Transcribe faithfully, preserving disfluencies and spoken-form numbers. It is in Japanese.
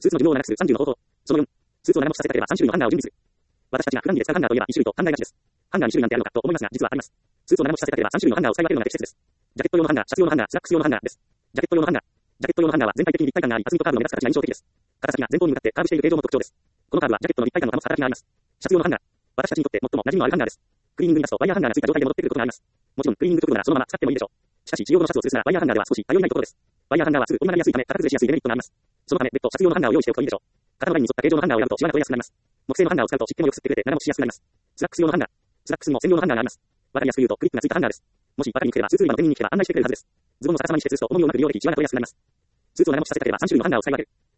スーツの寿命を長くするさんじゅうの方法。そのよん、スーツを長持ちさせたければさん種類のハンガーを準備する。私たちが普段着で使うハンガーといえばいち種類と考えがちです。ハンガーに種類なんてあるのかと思いますが、実はあります。スーツを長持ちさせたければさん種類のハンガーを使い分けるのが適切です。ジャケット用のハンガー、シャツ用のハンガー、スラックス用のハンガーです。ジャケット用のハンガー。ジャケット用のハンガーは全体的に立体感があり、厚みとカーブの目立つ形が印象的です。肩先が前方に向かってカーブしている形状も特徴です。このカーブはジャケットの立体感を保つ働きがあります。シャツ用のハンガー。私たちにとって最も馴染みのあるハンガーです。クリーニングに出すとワイヤーハンガーがついた状態で戻ってくることがあります。もちろんクリーニング直後ならそのまま使ってもいいでしょう。しかし、地用のシャツを吊るすならワイヤーハンガーでは少し頼りないところです。ワイヤーハンガーはすぐ折り曲がりやすいため、型崩れしやすいデメリットがあります。そのため、別途シャツ用のハンガーを用意しておくといいでしょう。型のラインに沿った形状のハンガーを選ぶとシワが取れやすくなります。木製のハンガーを使うと湿気もよく吸ってくれて長持ちしやすくなります。スラックス用のハンガー。スラックスにも専用のハンガーがあります。わかりやすく言うとクリップがついたハンガーです。もしわかりにくければスーツ売り場の店員に聞けば案内してくれるはずです。ズボンの逆さまにして吊るすと重みをうまく利用でき、シワが取れやすくなります。スーツを長持ちさせたければさん種類のハンガーを使い分ける。